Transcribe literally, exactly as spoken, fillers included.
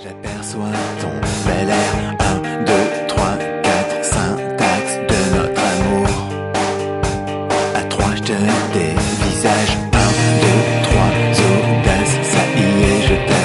J'aperçois ton bel air, un, deux, trois, quatre, syntaxe de notre amour. À trois, je te dévisage, un, deux, trois, audace, ça y est, je t'aime.